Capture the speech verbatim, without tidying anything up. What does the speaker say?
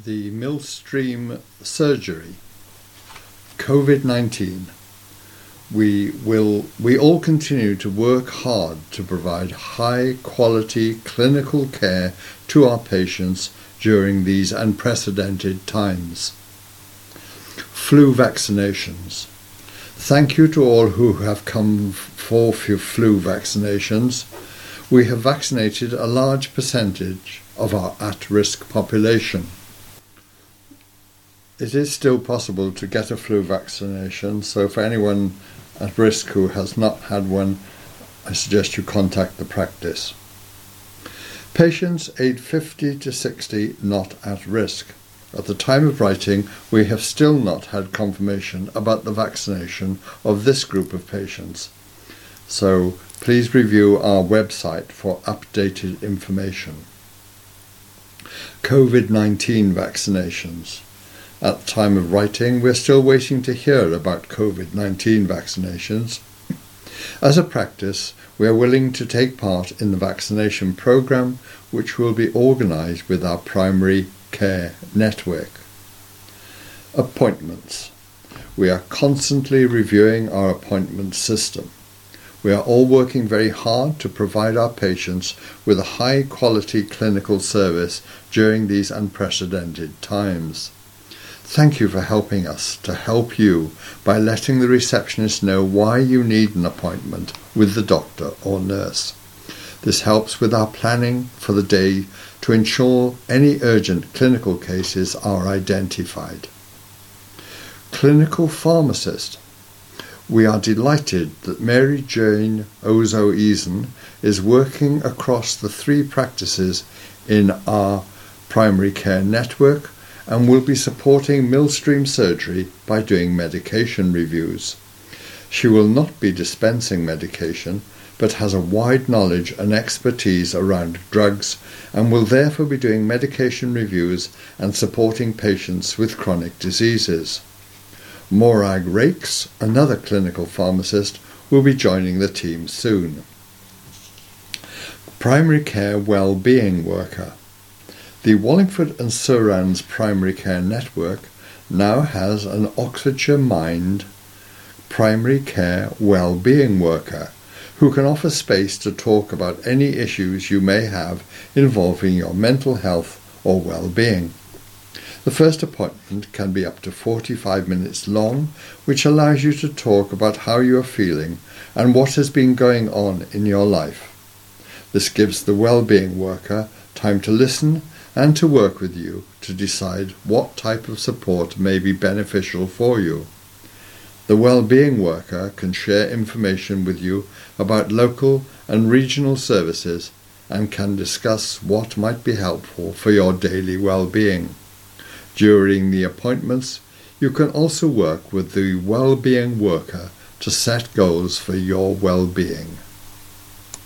the Millstream surgery, COVID nineteen. We will we all continue to work hard to provide high quality clinical care to our patients during these unprecedented times. Flu vaccinations. Thank you to all who have come for flu vaccinations. We have vaccinated a large percentage of our at-risk population. It is still possible to get a flu vaccination, so for anyone at risk who has not had one, I suggest you contact the practice. Patients aged fifty to sixty not at risk. At the time of writing, we have still not had confirmation about the vaccination of this group of patients. So please review our website for updated information. COVID nineteen vaccinations. At the time of writing, we're still waiting to hear about COVID nineteen vaccinations. As a practice, we are willing to take part in the vaccination program, which will be organised with our primary care network. Appointments. We are constantly reviewing our appointment system. We are all working very hard to provide our patients with a high-quality clinical service during these unprecedented times. Thank you for helping us to help you by letting the receptionist know why you need an appointment with the doctor or nurse. This helps with our planning for the day to ensure any urgent clinical cases are identified. Clinical pharmacist. We are delighted that Mary Jane Ozo-Eason is working across the three practices in our primary care network and will be supporting Millstream surgery by doing medication reviews. She will not be dispensing medication, but has a wide knowledge and expertise around drugs and will therefore be doing medication reviews and supporting patients with chronic diseases. Morag Rakes, another clinical pharmacist, will be joining the team soon. Primary care well-being worker. The Wallingford and Surrounds Primary Care Network now has an Oxfordshire Mind primary care well-being worker who can offer space to talk about any issues you may have involving your mental health or well-being. The first appointment can be up to forty-five minutes long, which allows you to talk about how you are feeling and what has been going on in your life. This gives the well-being worker time to listen and to work with you to decide what type of support may be beneficial for you. The well-being worker can share information with you about local and regional services and can discuss what might be helpful for your daily well-being. During the appointments, you can also work with the well-being worker to set goals for your well-being.